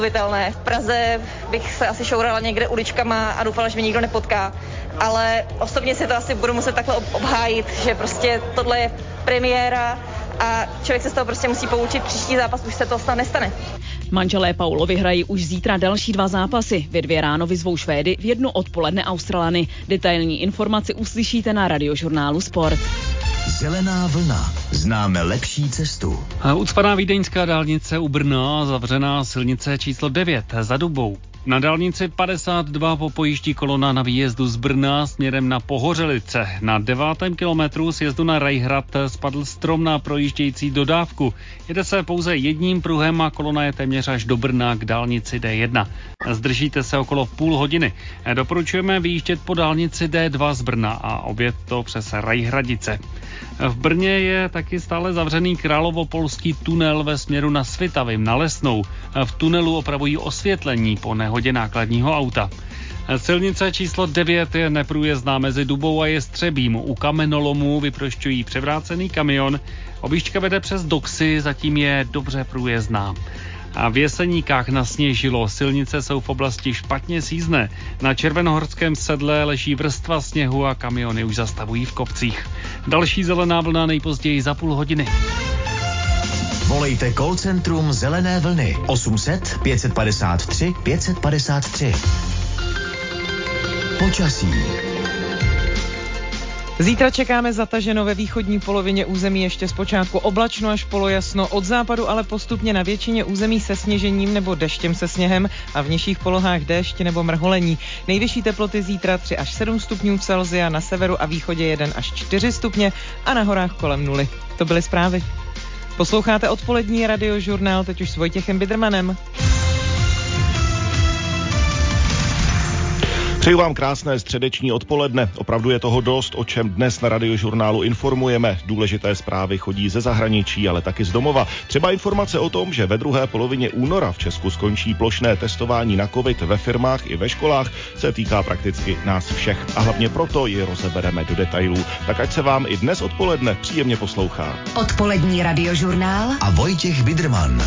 V Praze bych se asi šourala někde uličkama a doufala, že mě nikdo nepotká, ale osobně si to asi budu muset takhle obhájit, že prostě tohle je premiéra a člověk se z toho prostě musí poučit, příští zápas už se to snad nestane. Manželé Paulovi hrají už zítra další 2 zápasy. V 2 ráno vyzvou Švédy, v 1 odpoledne Australany. Detailní informaci uslyšíte na Radiožurnálu Sport. Zelená vlna. Známe lepší cestu. Ucpaná vídeňská dálnice u Brna, zavřená silnice číslo 9 za Dubou. Na dálnici 52 popojíždí kolona na výjezdu z Brna směrem na Pohořelice. Na 9. kilometru sjezdu na Rajhrad spadl strom na projíždějící dodávku. Jede se pouze jedním pruhem a kolona je téměř až do Brna k dálnici D1. Zdržíte se okolo půl hodiny. Doporučujeme vyjíždět po dálnici D2 z Brna a objet to přes Rajhradice. V Brně je taky stále zavřený královopolský tunel ve směru na Svitavy na Lesnou. V tunelu opravují osvětlení po nehodě nákladního auta. Silnice číslo 9 je neprůjezdná mezi Dubou a Jestřebím. U kamenolomu vyprošťují převrácený kamion. Objížďka vede přes Doxy, zatím je dobře průjezdná. A v Jeseníkách nasněžilo, silnice jsou v oblasti špatně sízné. Na Červenohorském sedle leží vrstva sněhu a kamiony už zastavují v kopcích. Další zelená vlna nejpozději za půl hodiny. Volejte call centrum Zelené vlny 800 553 553. Počasí. Zítra čekáme zataženo ve východní polovině území, ještě zpočátku oblačno až polojasno, od západu ale postupně na většině území se sněžením nebo deštěm se sněhem a v nižších polohách déšť nebo mrholení. Nejvyšší teploty zítra 3 až 7 stupňů Celsia, na severu a východě 1 až 4 stupně a na horách kolem 0. To byly zprávy. Posloucháte odpolední Radiožurnál, teď už s Vojtěchem Bidermanem. Přeju vám krásné středeční odpoledne. Opravdu je toho dost, o čem dnes na Radiožurnálu informujeme. Důležité zprávy chodí ze zahraničí, ale taky z domova. Třeba informace o tom, že ve druhé polovině února v Česku skončí plošné testování na covid ve firmách i ve školách, se týká prakticky nás všech. A hlavně proto ji rozebereme do detailů. Tak ať se vám i dnes odpoledne příjemně poslouchá. Odpolední Radiožurnál A Vojtěch Biderman.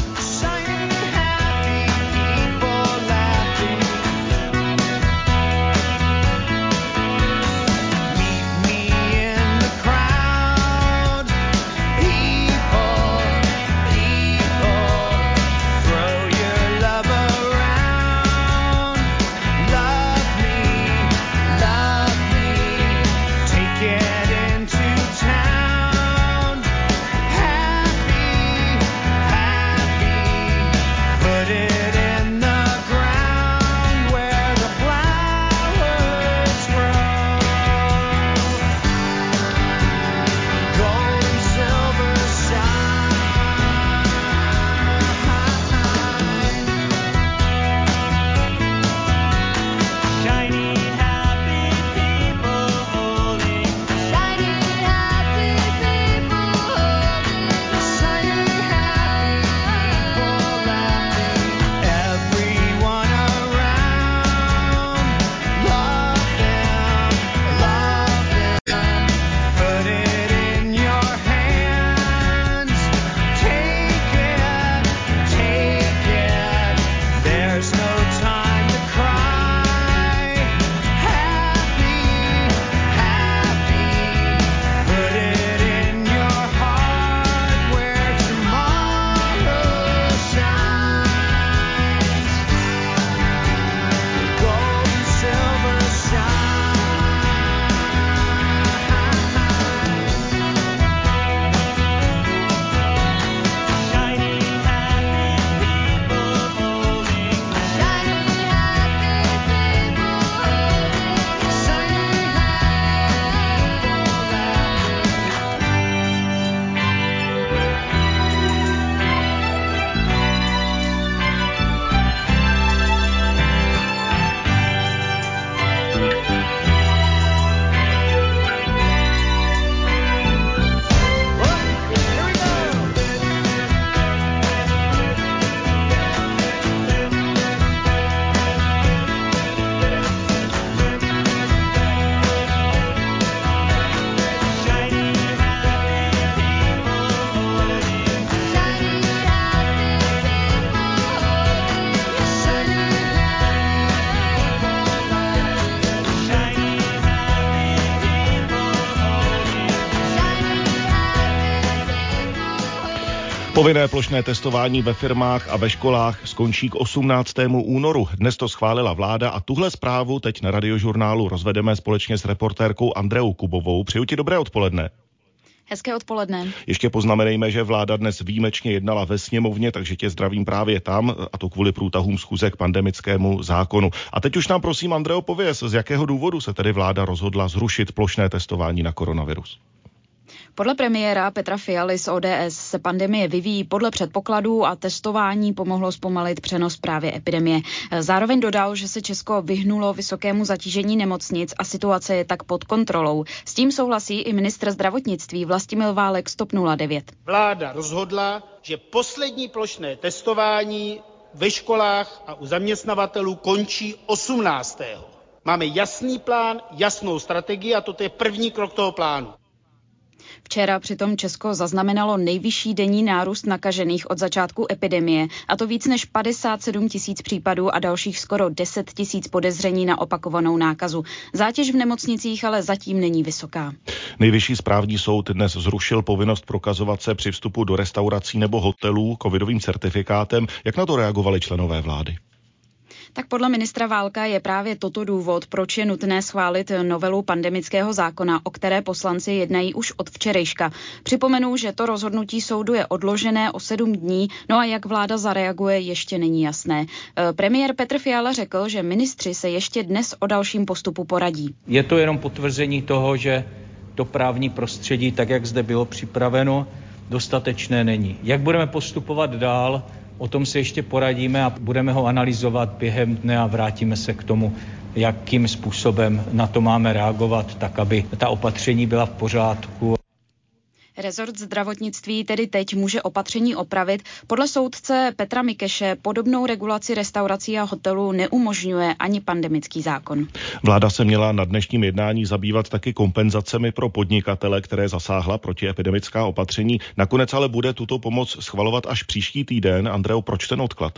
Povinné plošné testování ve firmách a ve školách skončí k 18. únoru. Dnes to schválila vláda a tuhle zprávu teď na Radiožurnálu rozvedeme společně s reportérkou Andreou Kubovou. Přeju ti dobré odpoledne. Hezké odpoledne. Ještě poznamenejme, že vláda dnes výjimečně jednala ve sněmovně, takže tě zdravím právě tam, a to kvůli průtahům schůze k pandemickému zákonu. A teď už nám prosím, Andreo, pověz, z jakého důvodu se tedy vláda rozhodla zrušit plošné testování na koronavirus? Podle premiéra Petra Fialy z ODS se pandemie vyvíjí podle předpokladů a testování pomohlo zpomalit přenos právě epidemie. Zároveň dodal, že se Česko vyhnulo vysokému zatížení nemocnic a situace je tak pod kontrolou. S tím souhlasí i ministr zdravotnictví Vlastimil Válek z TOP 09. Vláda rozhodla, že poslední plošné testování ve školách a u zaměstnavatelů končí 18. Máme jasný plán, jasnou strategii a toto je první krok toho plánu. Včera přitom Česko zaznamenalo nejvyšší denní nárůst nakažených od začátku epidemie, a to víc než 57 000 případů a dalších skoro 10 000 podezření na opakovanou nákazu. Zátěž v nemocnicích ale zatím není vysoká. Nejvyšší správní soud dnes zrušil povinnost prokazovat se při vstupu do restaurací nebo hotelů covidovým certifikátem. Jak na to reagovali členové vlády? Tak podle ministra Válka je právě toto důvod, proč je nutné schválit novelu pandemického zákona, o které poslanci jednají už od včerejška. Připomenu, že to rozhodnutí soudu je odložené o 7 dní, no a jak vláda zareaguje, ještě není jasné. Premiér Petr Fiala řekl, že ministři se ještě dnes o dalším postupu poradí. Je to jenom potvrzení toho, že to právní prostředí, tak jak zde bylo připraveno, dostatečné není. Jak budeme postupovat dál? O tom se ještě poradíme a budeme ho analyzovat během dne a vrátíme se k tomu, jakým způsobem na to máme reagovat, tak aby ta opatření byla v pořádku. Rezort zdravotnictví tedy teď může opatření opravit. Podle soudce Petra Mikeše podobnou regulaci restaurací a hotelů neumožňuje ani pandemický zákon. Vláda se měla na dnešním jednání zabývat taky kompenzacemi pro podnikatele, které zasáhla protiepidemická opatření. Nakonec ale bude tuto pomoc schvalovat až příští týden. Andreo, proč ten odklad?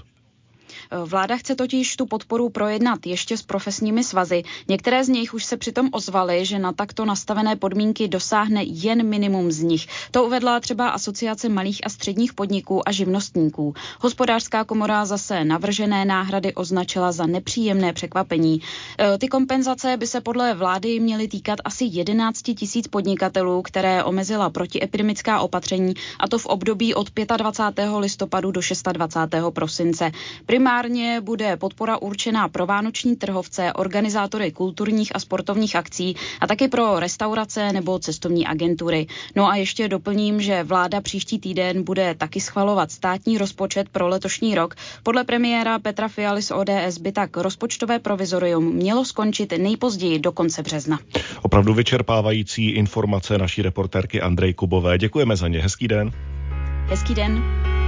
Vláda chce totiž tu podporu projednat ještě s profesními svazy. Některé z nich už se přitom ozvaly, že na takto nastavené podmínky dosáhne jen minimum z nich. To uvedla třeba Asociace malých a středních podniků a živnostníků. Hospodářská komora zase navržené náhrady označila za nepříjemné překvapení. Ty kompenzace by se podle vlády měly týkat asi 11 000 podnikatelů, které omezila protiepidemická opatření, a to v období od 25. listopadu do 26. prosince. Primárně bude podpora určená pro vánoční trhovce, organizátory kulturních a sportovních akcí a taky pro restaurace nebo cestovní agentury. No a ještě doplním, že vláda příští týden bude taky schvalovat státní rozpočet pro letošní rok. Podle premiéra Petra Fialy z ODS by tak rozpočtové provizorium mělo skončit nejpozději do konce března. Opravdu vyčerpávající informace naší reportérky Andrej Kubové. Děkujeme za ně. Hezký den. Hezký den.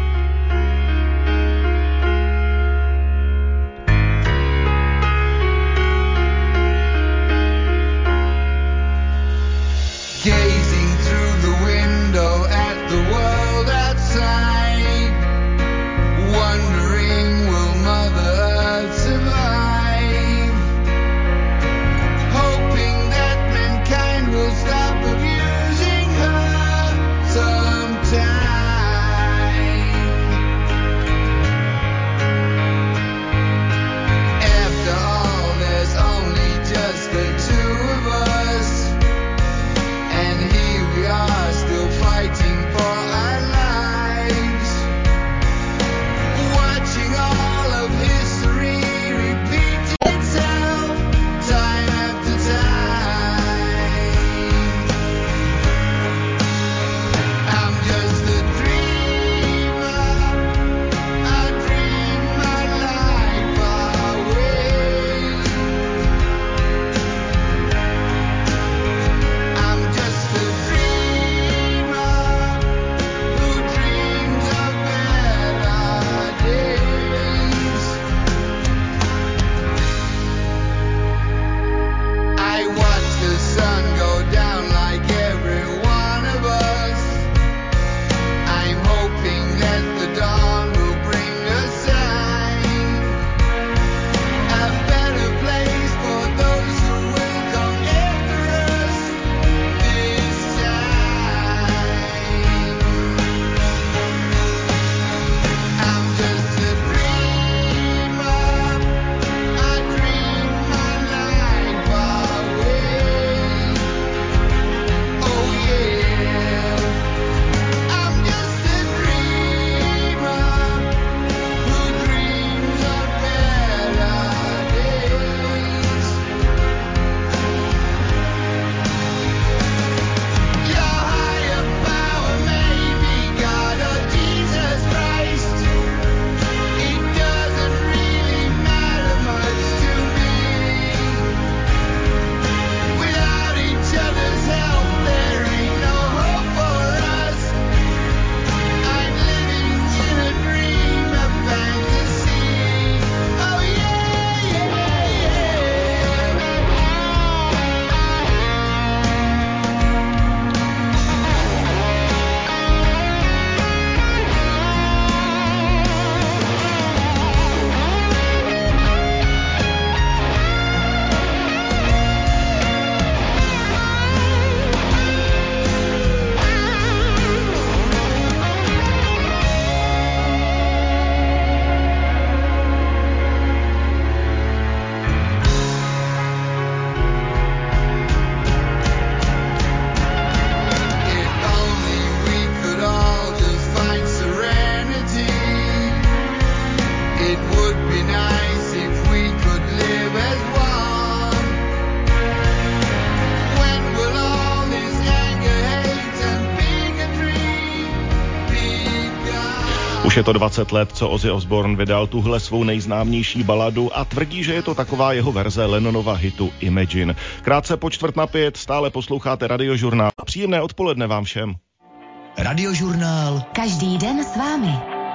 Gazing through the window at the world outside, wondering will Mother Earth survive, hoping that mankind will stop abusing her sometime. je to 20 let, co Ozzy Osbourne vydal tuhle svou nejznámější baladu a tvrdí, že je to taková jeho verze Lennonova hitu Imagine. Krátce po 4:45 stále posloucháte Radiožurnál. Příjemné odpoledne vám všem. Radiožurnál. Každý den s vámi.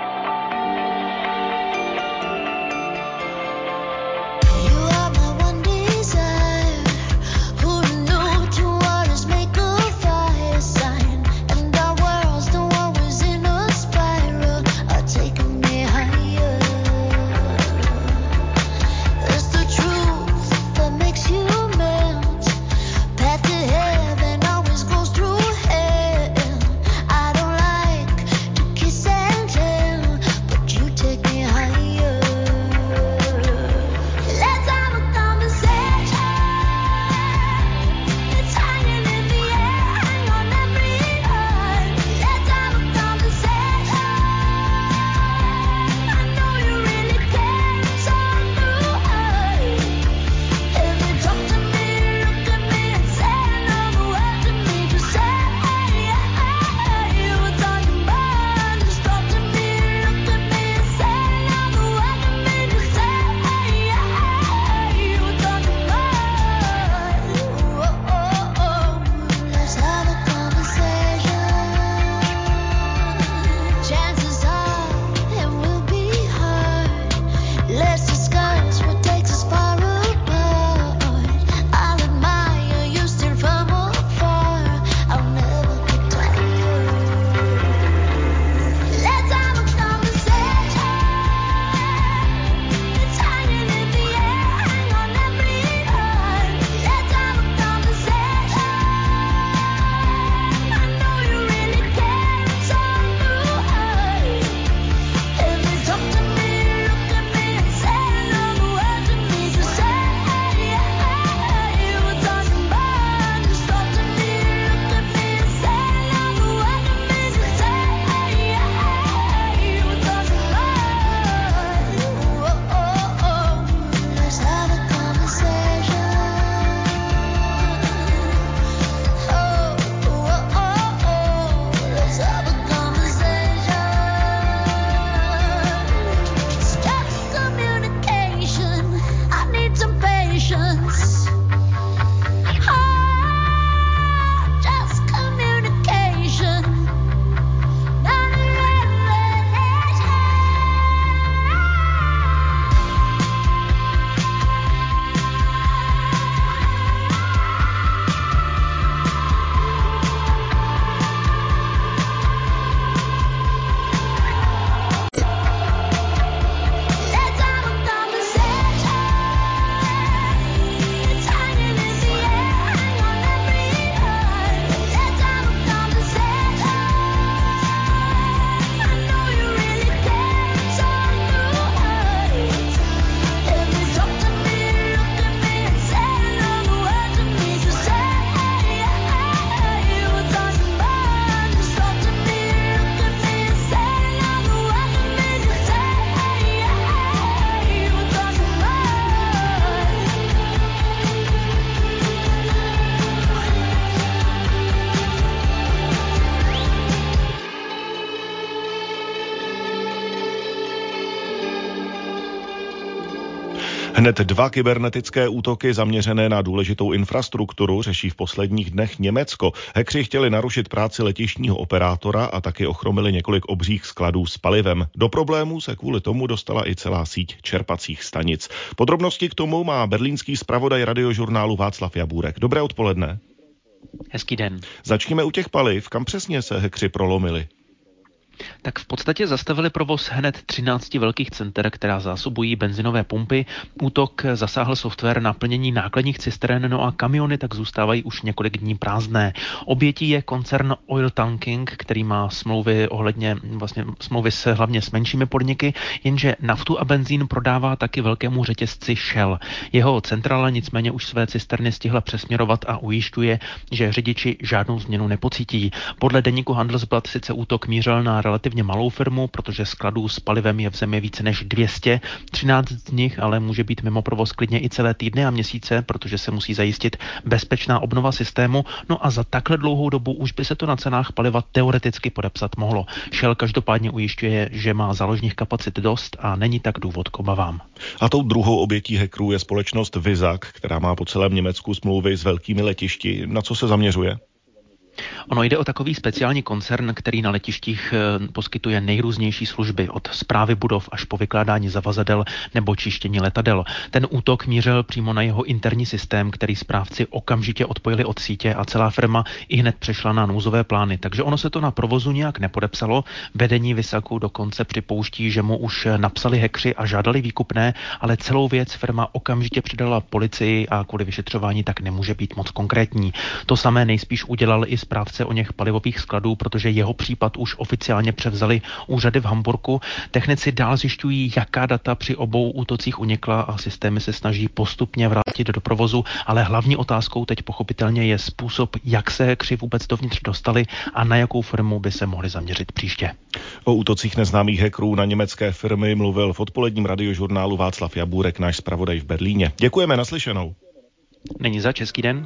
Hned 2 kybernetické útoky zaměřené na důležitou infrastrukturu řeší v posledních dnech Německo. Hackři chtěli narušit práci letištního operátora a taky ochromili několik obřích skladů s palivem. Do problémů se kvůli tomu dostala i celá síť čerpacích stanic. Podrobnosti k tomu má berlínský zpravodaj Radiožurnálu Václav Jabůrek. Dobré odpoledne. Hezký den. Začněme u těch paliv. Kam přesně se hackři prolomili? Tak v podstatě zastavili provoz hned 13 velkých center, která zásobují benzinové pumpy. Útok zasáhl software na plnění nákladních cistern, no a kamiony tak zůstávají už několik dní prázdné. Obětí je koncern Oil Tanking, který má smlouvy hlavně s menšími podniky, jenže naftu a benzín prodává taky velkému řetězci Shell. Jeho centrála nicméně už své cisterny stihla přesměrovat a ujišťuje, že řidiči žádnou změnu nepocítí. Podle deníku Handelsblatt sice útok mířil na relativně malou firmu, protože skladů s palivem je v zemi více než 200. 13 z nich ale může být mimo provoz klidně i celé týdny a měsíce, protože se musí zajistit bezpečná obnova systému. No a za takhle dlouhou dobu už by se to na cenách paliva teoreticky podepsat mohlo. Shell každopádně ujišťuje, že má záložních kapacit dost a není tak důvod k obavám. A tou druhou obětí hackerů je společnost Vizag, která má po celém Německu smlouvy s velkými letišti. Na co se zaměřuje? Ono jde o takový speciální koncern, který na letištích poskytuje nejrůznější služby, od správy budov až po vykládání zavazadel nebo čištění letadel. Ten útok mířil přímo na jeho interní systém, který správci okamžitě odpojili od sítě a celá firma ihned přešla na nouzové plány. Takže ono se to na provozu nějak nepodepsalo. Vedení Visagu dokonce připouští, že mu už napsali hackři a žádali výkupné, ale celou věc firma okamžitě předala policii a kvůli vyšetřování tak nemůže být moc konkrétní. To samé nejspíš udělal i správce o něch palivových skladů, protože jeho případ už oficiálně převzali úřady v Hamburku. Technici dál zjišťují, jaká data při obou útocích unikla a systémy se snaží postupně vrátit do provozu, ale hlavní otázkou teď pochopitelně je způsob, jak se hackři vůbec dovnitř dostali a na jakou firmu by se mohli zaměřit příště. O útocích neznámých hackerů na německé firmy mluvil v odpoledním radiožurnálu Václav Jabůrek, náš zpravodaj v Berlíně. Děkujeme, naslyšenou. Není za český den.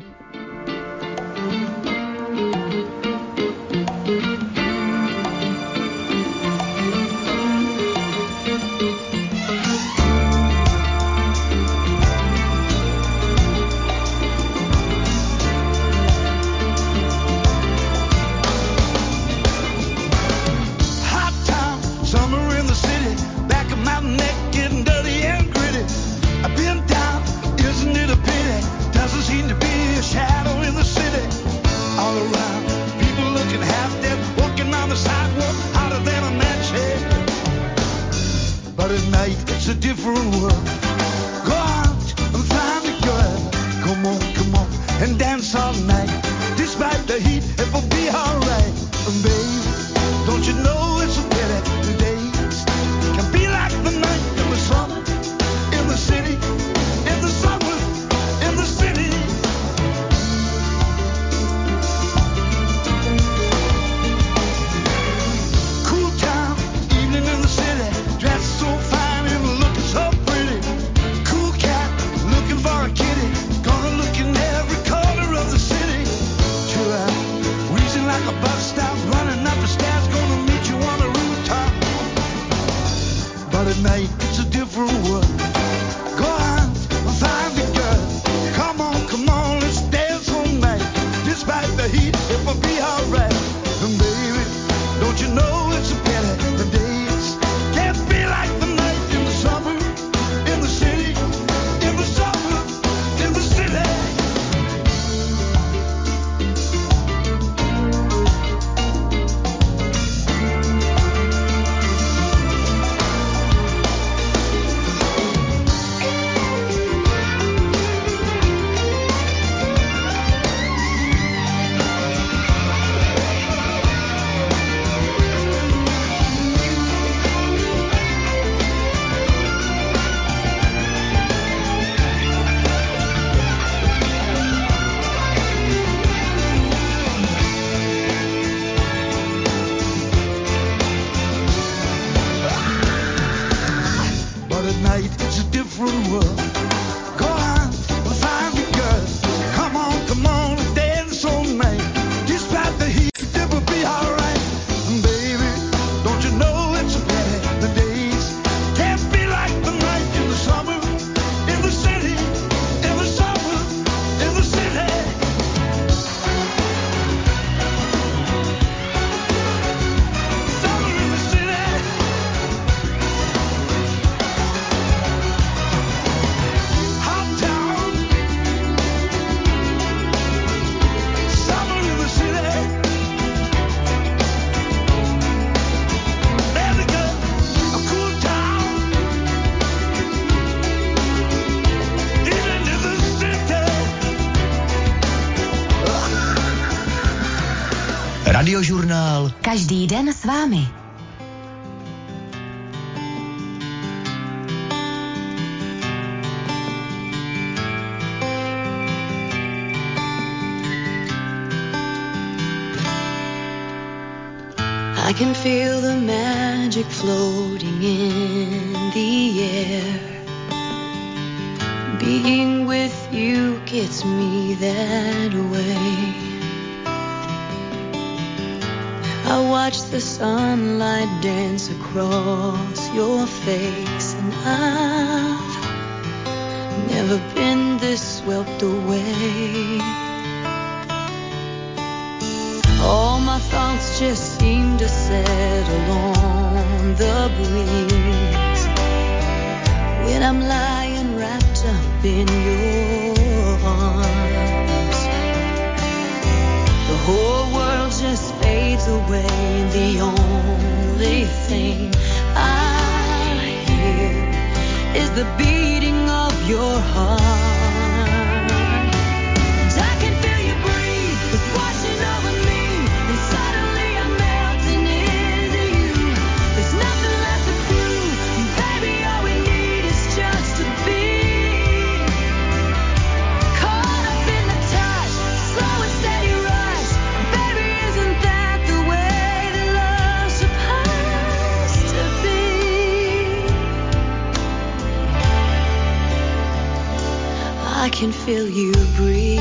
Radiožurnál. Každý den s vámi. I can feel the magic floating in the air. Being with you gets me that way. I watch the sunlight dance across your face, and I've never been this swept away. All my thoughts just seem to settle on the breeze when I'm lying wrapped up in your arms. The whole world just fades away, and the only thing I hear is the beating of your heart. And I can feel you breathe, it's washing over me, and suddenly I'm melting into you. There's nothing left to prove, and baby, all we need is just to be caught up in the touch, slow and steady rush. Baby, isn't that the way that love's supposed to be? I can feel you breathe.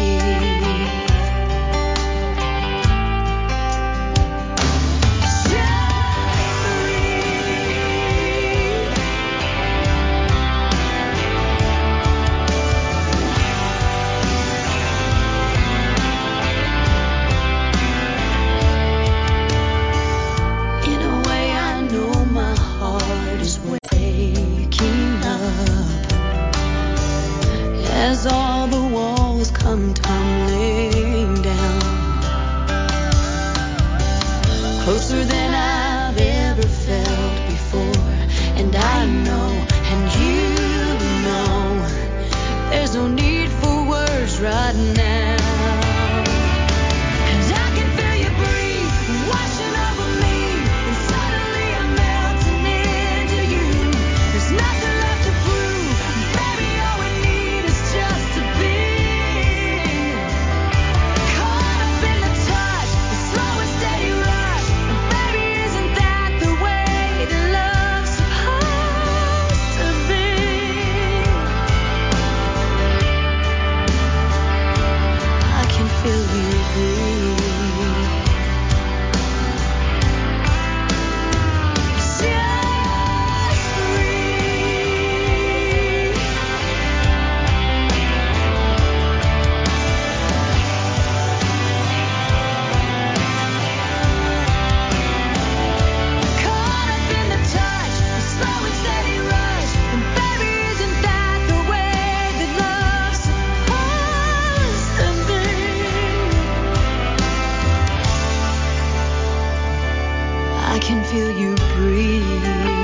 In a way, I know my heart is waking up as all the walls come tumbling down, closer than I've ever felt before. And I know, and you know, there's no need for words right now. And I can feel you breathe, washing over me, and suddenly I'm melting into you. There's nothing left to prove, baby, all we need is just to be caught up in the touch, the slow and steady rush. And baby, isn't that the way that love's supposed to be? I can feel you breathe. Just breathe. Caught up in the touch, the slow and steady rush. And baby, isn't that the way that love's supposed to be? I can feel you breathe.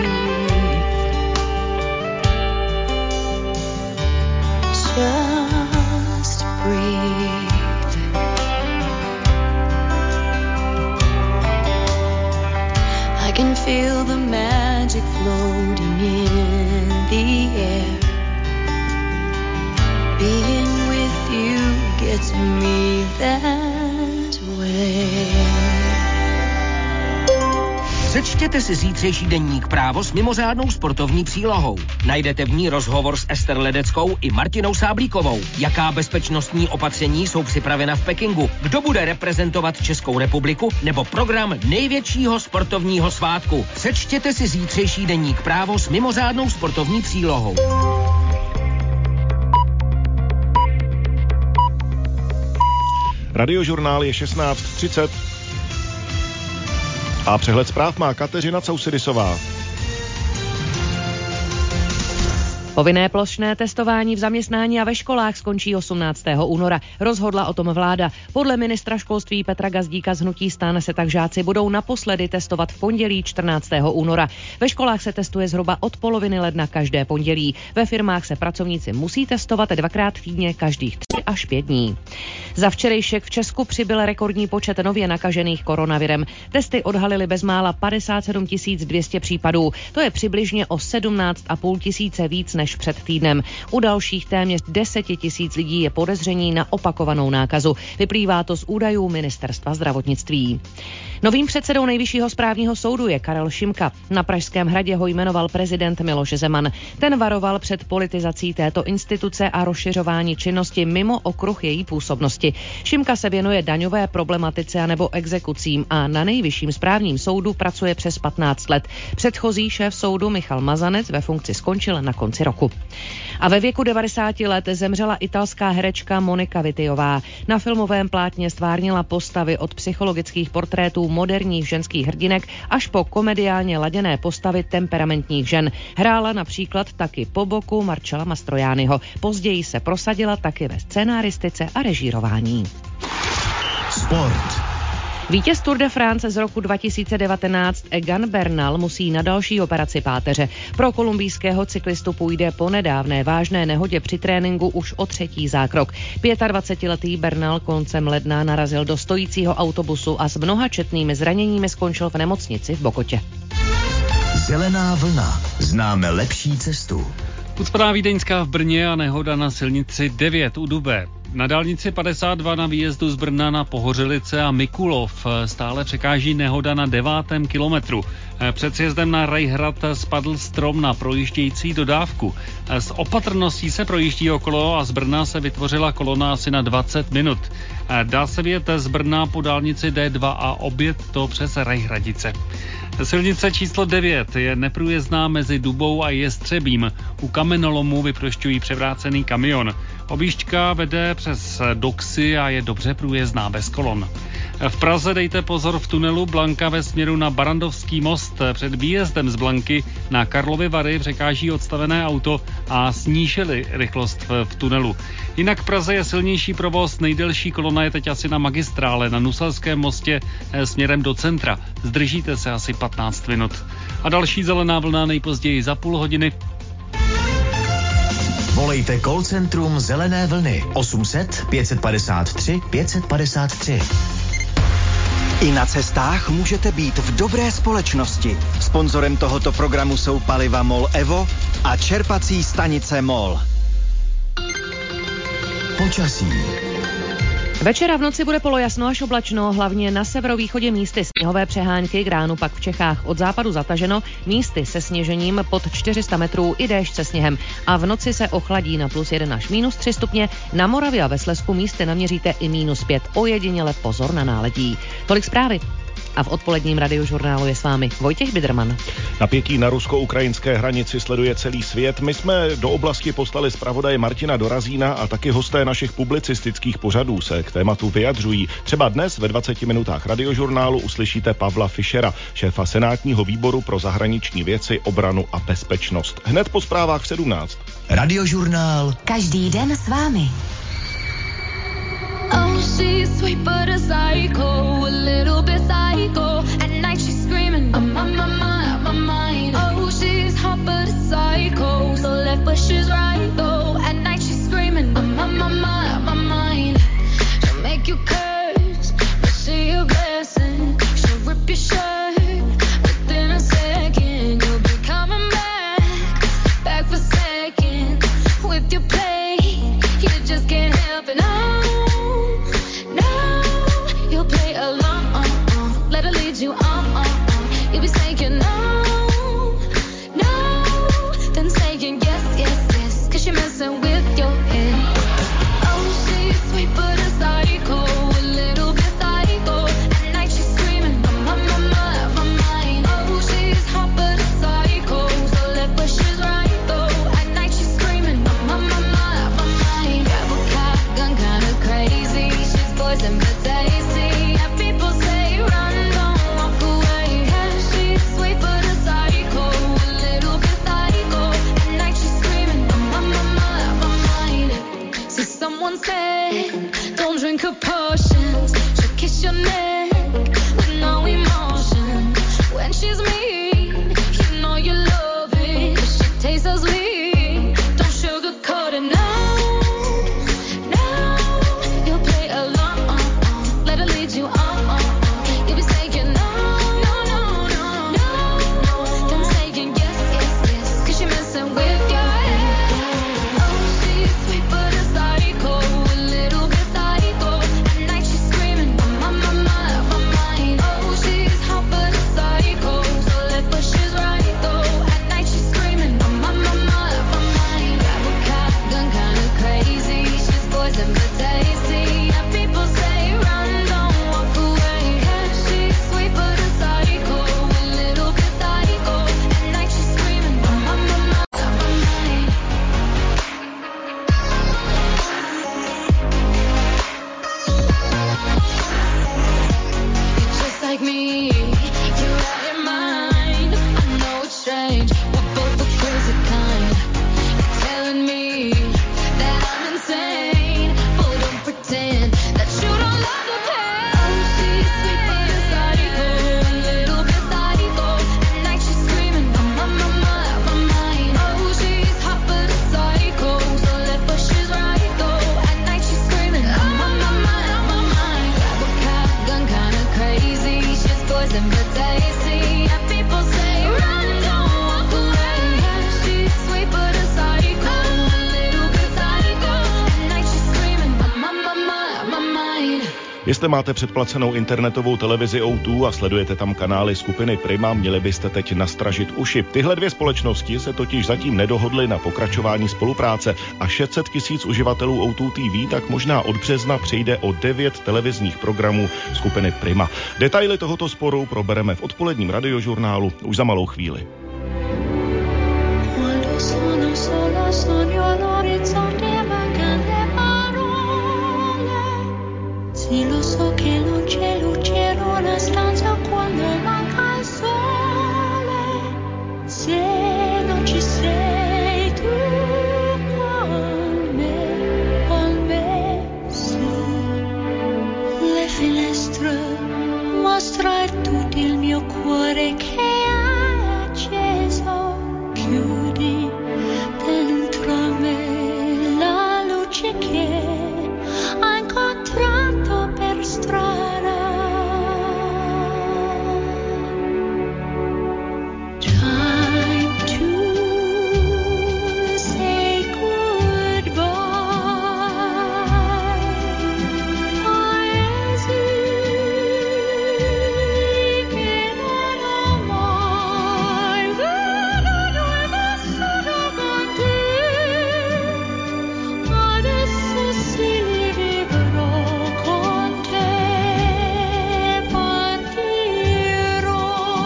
Just breathe. I can feel the magic floating in the air. Being with you gets me that way. Přečtěte si zítřejší deník Právo s mimořádnou sportovní přílohou. Najdete v ní rozhovor s Ester Ledeckou i Martinou Sáblíkovou. Jaká bezpečnostní opatření jsou připravena v Pekingu? Kdo bude reprezentovat Českou republiku? Nebo program největšího sportovního svátku? Přečtěte si zítřejší deník Právo s mimořádnou sportovní přílohou. Radiožurnál je 16:30 a přehled zpráv má Kateřina Causidisová. Povinné plošné testování v zaměstnání a ve školách skončí 18. února. Rozhodla o tom vláda. Podle ministra školství Petra Gazdíka z hnutí STAN se tak žáci budou naposledy testovat v pondělí 14. února. Ve školách se testuje zhruba od poloviny ledna každé pondělí. Ve firmách se pracovníci musí testovat 2krát týdně každých 3 až 5 dní. Za včerejšek v Česku přibyl rekordní počet nově nakažených koronavirem. Testy odhalily bezmála 57 200 případů. To je přibližně o 17,5 tisíce víc než před týdnem. U dalších téměř 10 000 lidí je podezření na opakovanou nákazu. Vyplývá to z údajů Ministerstva zdravotnictví. Novým předsedou Nejvyššího správního soudu je Karel Šimka. Na Pražském hradě ho jmenoval prezident Miloš Zeman. Ten varoval před politizací této instituce a rozšiřování činnosti mimo okruh její působnosti. Šimka se věnuje daňové problematice a nebo exekucím a na Nejvyšším správním soudu pracuje přes 15 let. Předchozí šéf soudu Michal Mazanec ve funkci skončil na konci roku. A ve věku 90 let zemřela italská herečka Monika Vittiová. Na filmovém plátně stvárnila postavy od psychologických portrétů moderních ženských hrdinek až po komediálně laděné postavy temperamentních žen. Hrála například taky po boku Marcella Mastroianniho. Později se prosadila taky ve scénáristice a režírování. Sport. Vítěz Tour de France z roku 2019 Egan Bernal musí na další operaci páteře. Pro kolumbijského cyklistu půjde po nedávné vážné nehodě při tréninku už o 3. zákrok. 25letý Bernal koncem ledna narazil do stojícího autobusu a s mnoha četnými zraněními skončil v nemocnici v Bogotě. Zelená vlna. Známe lepší cestu. Ucpaná Vídeňská v Brně a nehoda na silnici 9 u Dubé. Na dálnici 52 na výjezdu z Brna na Pohořelice a Mikulov stále překáží nehoda na 9. kilometru. Před sjezdem na Rajhrad spadl strom na projíždějící dodávku. S opatrností se projíždí okolo a z Brna se vytvořila kolona asi na 20 minut. Dá se vyjet z Brna po dálnici D2 a objet to přes Rajhradice. Silnice číslo 9 je neprůjezdná mezi Dubou a Jestřebím. U kamenolomu vyprošťují převrácený kamion. Objížďka vede přes Doxy a je dobře průjezdná bez kolon. V Praze dejte pozor v tunelu Blanka ve směru na Barandovský most. Před výjezdem z Blanky na Karlovy Vary překáží odstavené auto a snížili rychlost v tunelu. Jinak v Praze je silnější provoz, nejdelší kolona je teď asi na magistrále na Nuselském mostě směrem do centra. Zdržíte se asi 15 minut. A další zelená vlna nejpozději za půl hodiny. Volejte call centrum Zelené vlny 800 553 553. I na cestách můžete být v dobré společnosti. Sponzorem tohoto programu jsou paliva MOL Evo a čerpací stanice MOL. Počasí. Večer a v noci bude polojasno až oblačno, hlavně na severovýchodě místy sněhové přehánky, k ránu pak v Čechách od západu zataženo, místy se sněžením pod 400 metrů i déšť se sněhem. A v noci se ochladí na +1 až -3 stupně, na Moravě a ve Slezsku místy naměříte i -5, ojediněle pozor na náledí. Tolik zprávy. A v odpoledním radiožurnálu je s vámi Vojtěch Biderman. Napětí na rusko-ukrajinské hranici sleduje celý svět. My jsme do oblasti poslali zpravodaje Martina Dorazína a taky hosté našich publicistických pořadů se k tématu vyjadřují. Třeba dnes ve 20 minutách radiožurnálu uslyšíte Pavla Fischera, šéfa Senátního výboru pro zahraniční věci, obranu a bezpečnost. Hned po zprávách v 17. Radiožurnál. Každý den s vámi. Oh, she's sweet but a psycho, a little bit psycho. At night she's screaming, I'm on my mind, my mind. Oh, she's hot but a psycho, so left but she's right though. At night she's screaming, I'm on my mind, my mind. She'll make you curse, but see a blessing. She'll rip your shirt within a second. You'll be coming back for seconds. With your play, you just can't help it. No, you'll play a Jestli máte předplacenou internetovou televizi O2 a sledujete tam kanály skupiny Prima, měli byste teď nastražit uši. Tyhle dvě společnosti se totiž zatím nedohodly na pokračování spolupráce a 600 000 uživatelů O2 TV tak možná od března přejde o 9 televizních programů skupiny Prima. Detaily tohoto sporu probereme v odpoledním radiožurnálu už za malou chvíli. Sì, lo so che non c'è luce in una stanza quando manca il sole. Se non ci sei tu con me su le finestre mostra tutto il mio cuore che è acceso. Chiudi dentro me la luce che ha incontrato per strada. Time to say goodbye. Paesi che non ho mai veduto e vissuto con te. Adesso sì li vivrò con te, partirò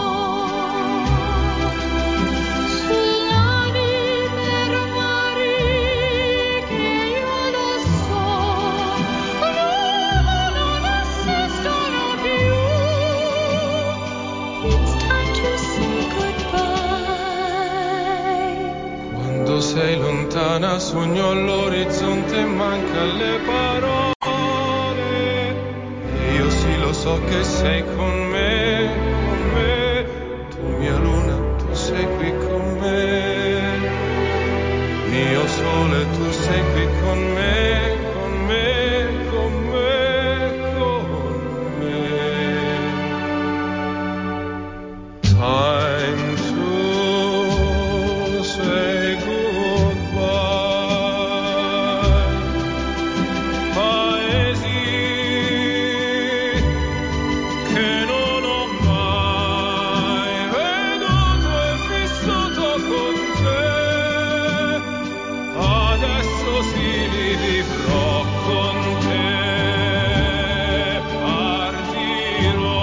su navi per mari che io lo so, non esistono più. It's time to say goodbye. Quando sei lontana sogno all'orizzonte e manca le parole. E io sì lo so che sei con me, tu mia luna, tu sei qui con me, mio sole, tu sei qui con me, con me, con me, con me. Time to say goodbye. Paesi che non ho mai veduto e vissuto con te. Adesso sì li vivrò con te. Partirò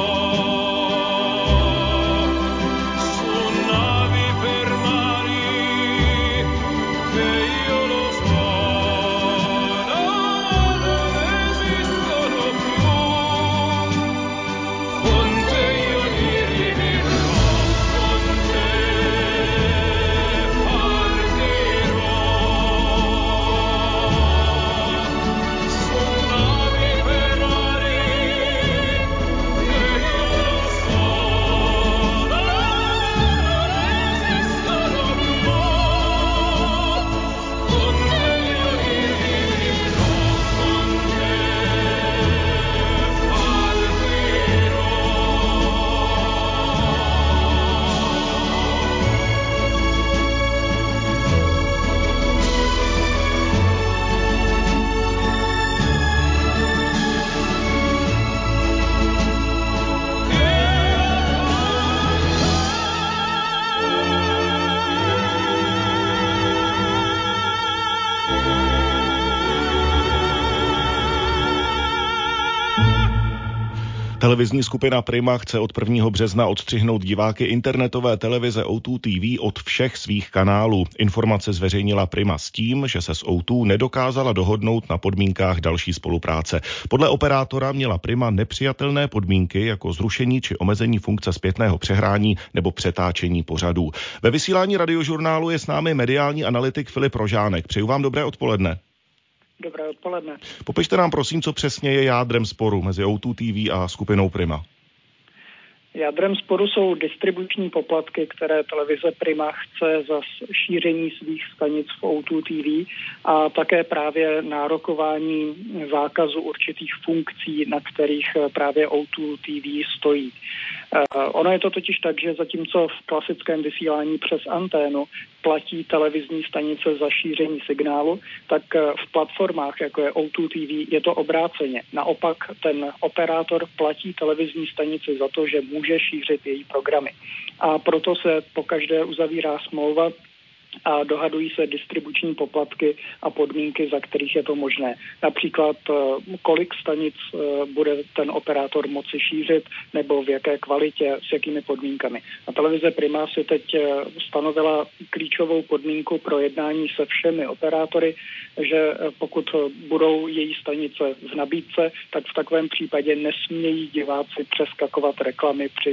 su navi per mari che io lo so, non esistono più. Con te io li rivivrò, con te partirò su navi per mari che io lo so, non esistono più. Con te io li rivivrò, con te Televizní skupina Prima chce od 1. března odstřihnout diváky internetové televize O2 TV od všech svých kanálů. Informace zveřejnila Prima s tím, že se s O2 nedokázala dohodnout na podmínkách další spolupráce. Podle operátora měla Prima nepřijatelné podmínky jako zrušení či omezení funkce zpětného přehrání nebo přetáčení pořadů. Ve vysílání radiožurnálu je s námi mediální analytik Filip Rožánek. Přeju vám dobré odpoledne. Dobré odpoledne. Popište nám prosím, co přesně je jádrem sporu mezi O2 TV a skupinou Prima. Jádrem sporu jsou distribuční poplatky, které televize Prima chce za šíření svých stanic v O2 TV a také právě nárokování zákazu určitých funkcí, na kterých právě O2 TV stojí. Ono je to totiž tak, že zatímco v klasickém vysílání přes anténu platí televizní stanice za šíření signálu, tak v platformách, jako je O2 TV, je to obráceně. Naopak ten operátor platí televizní stanici za to, že může šířit její programy. A proto se pokaždé uzavírá smlouva a dohadují se distribuční poplatky a podmínky, za kterých je to možné. Například, kolik stanic bude ten operátor moci šířit, nebo v jaké kvalitě, s jakými podmínkami. A televize Prima si teď stanovila klíčovou podmínku pro jednání se všemi operátory, že pokud budou její stanice v nabídce, tak v takovém případě nesmějí diváci přeskakovat reklamy při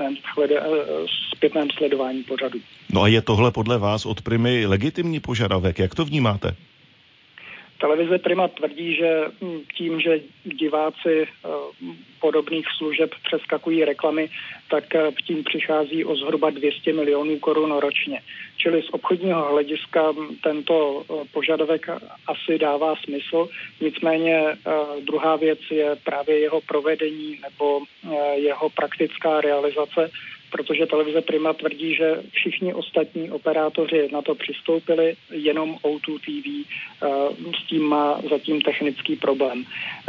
zpětném sledování pořadu. No a je tohle podle vás od Primy legitimní požadavek? Jak to vnímáte? Televize Prima tvrdí, že tím, že diváci podobných služeb přeskakují reklamy, tak tím přichází o zhruba 200 milionů korun ročně. Čili z obchodního hlediska tento požadavek asi dává smysl. Nicméně druhá věc je právě jeho provedení nebo jeho praktická realizace, protože televize Prima tvrdí, že všichni ostatní operátoři na to přistoupili, jenom O2 TV s tím má zatím technický problém.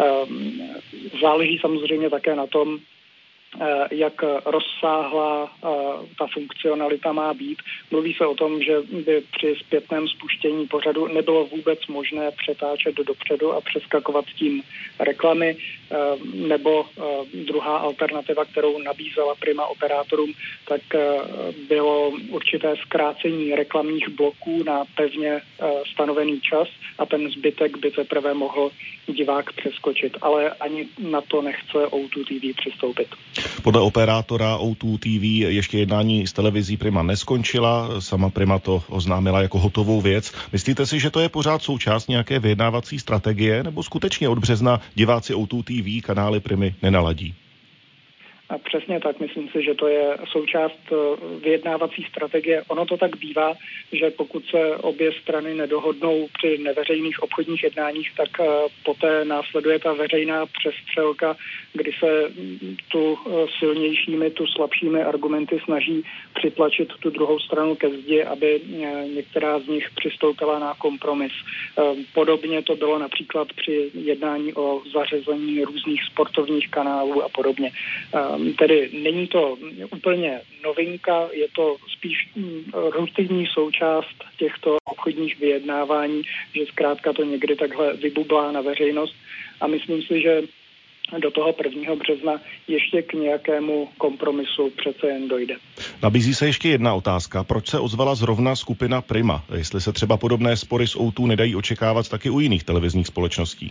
Záleží samozřejmě také na tom, jak rozsáhlá ta funkcionalita má být. Mluví se o tom, že by při zpětném spuštění pořadu nebylo vůbec možné přetáčet dopředu a přeskakovat tím reklamy, nebo druhá alternativa, kterou nabízela Prima operátorům, tak bylo určité zkrácení reklamních bloků na pevně stanovený čas a ten zbytek by teprve mohl divák přeskočit. Ale ani na to nechce O2 TV přistoupit. Podle operátora O2 TV ještě jednání s televizí Prima neskončila, sama Prima to oznámila jako hotovou věc. Myslíte si, že to je pořád součást nějaké vyjednávací strategie, nebo skutečně od března diváci O2 TV kanály Primy nenaladí? A přesně tak, myslím si, že to je součást vyjednávací strategie. Ono to tak bývá, že pokud se obě strany nedohodnou při neveřejných obchodních jednáních, tak poté následuje ta veřejná přestřelka, kdy se tu silnějšími, tu slabšími argumenty snaží přitlačit tu druhou stranu ke zdi, aby některá z nich přistoupila na kompromis. Podobně to bylo například při jednání o zařazení různých sportovních kanálů a podobně. Tedy není to úplně novinka, je to spíš rutinní součást těchto obchodních vyjednávání, že zkrátka to někdy takhle vybublá na veřejnost a myslím si, že do toho 1. března ještě k nějakému kompromisu přece jen dojde. Nabízí se ještě jedna otázka. Proč se ozvala zrovna skupina Prima? Jestli se třeba podobné spory s O2 nedají očekávat taky u jiných televizních společností?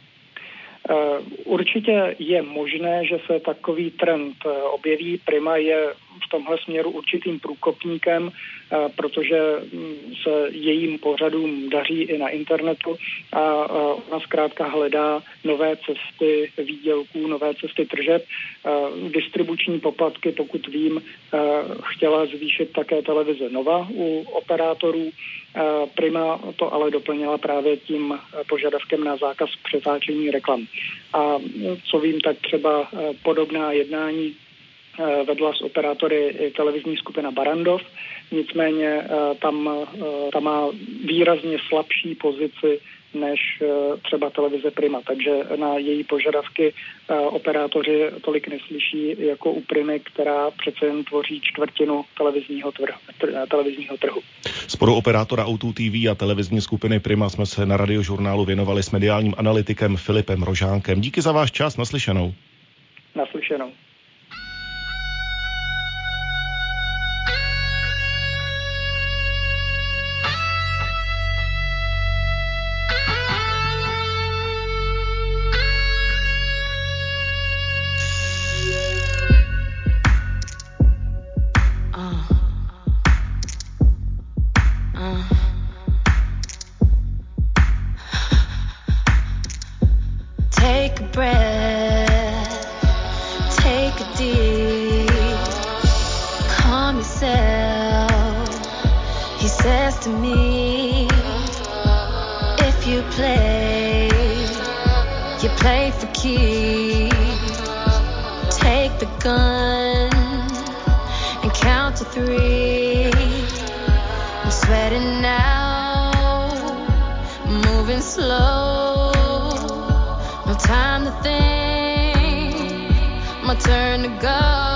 Určitě je možné, že se takový trend objeví. Prima je v tomhle směru určitým průkopníkem, protože se jejím pořadům daří i na internetu a ona zkrátka hledá nové cesty výdělků, nové cesty tržeb. Distribuční poplatky, pokud vím, chtěla zvýšit také televize Nova u operátorů. Prima to ale doplnila právě tím požadavkem na zákaz přetáčení reklam. A co vím, tak třeba podobná jednání vedla s operátory televizní skupina Barrandov, nicméně tam má výrazně slabší pozici než třeba televize Prima, takže na její požadavky operátoři tolik neslyší jako u Primy, která přece jen tvoří čtvrtinu televizního trhu. Sporu operátora O2 TV a televizní skupiny Prima jsme se na Radiožurnálu věnovali s mediálním analytikem Filipem Rožánkem. Díky za váš čas, naslyšenou. Naslyšenou. Take a breath, take you play for keeps. Take the gun and count to 3. I'm sweating now, moving slow. No time to think, my turn to go.